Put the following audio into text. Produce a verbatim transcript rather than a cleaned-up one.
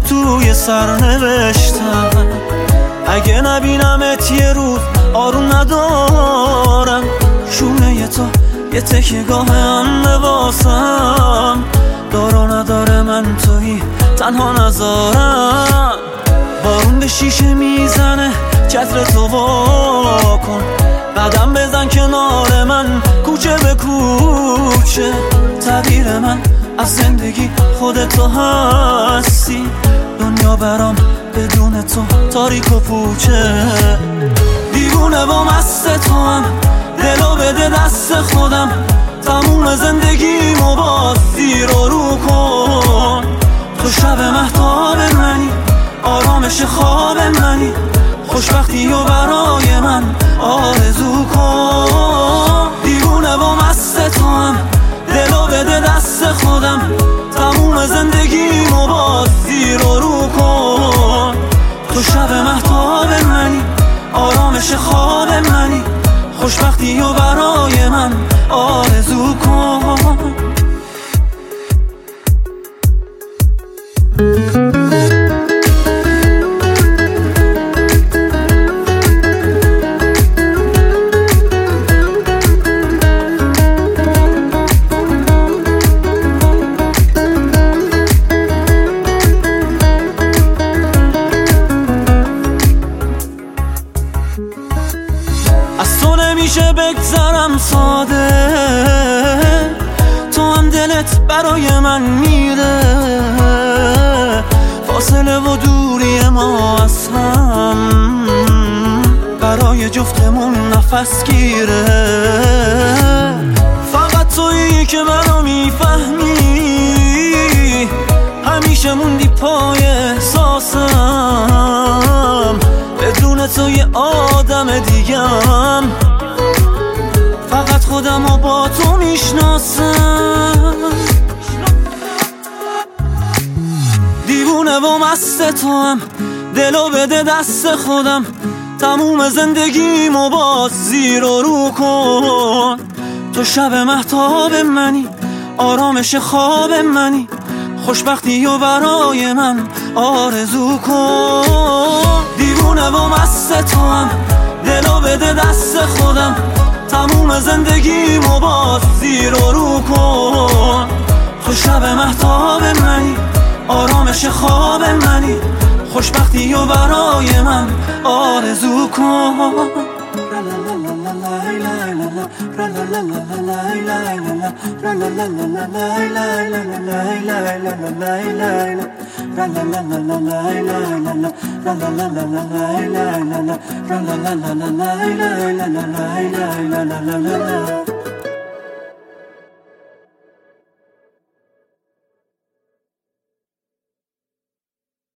توی سرنوشتم. اگه نبینمت یه روز آروم ندارم، شونه تو یه تکیه گاه هم لباسم. دارو نداره من توی تنها نذارم. بارون به شیشه میزنه چتر تو وا کن، قدم بزن کنار من کوچه به کوچه. تعبیر من از زندگی خودتو هستی، دنیا برام بدون تو تاریک و پوچه. دیوونه با مست تو هم، دلو بده دست خودم. تموم زندگیمو باز زیر و رو کن. تو شب مهتاب منی، آرامش خواب منی، خوشبختی و برای من آرزو کن. دیوونه با مست تو هم، دلو بده دست خودم. تموم زندگیمو باز زیر و رو کن. تو شب مهتاب منی، آرامش خواب منی، خوشبختی و برای من آرزو کن. از تو نمیشه بگذرم ساده، تو هم دلت برای من میره. فاصله و دوری ما از هم برای جفتمون نفس گیره. فقط تویی که منو میفهمی، همیشه موندی پای احساسم. بدون تو یه آدم دیگم، فقط خودمو با تو میشناسم. دیوونه و مست تو هم، دلو بده دست خودم. تموم زندگیمو باز زیر و رو کن. تو شب مهتاب منی، آرامش خواب منی، خوشبختی و برای من آرزو کن. دیوونه و مست تو هم، دلو بده دست خودم. تموم زندگیمو باز زیر و رو کن. تو شب مهتاب منی، آرامش خواب منی، خوشبختی و برای من آرزو کن.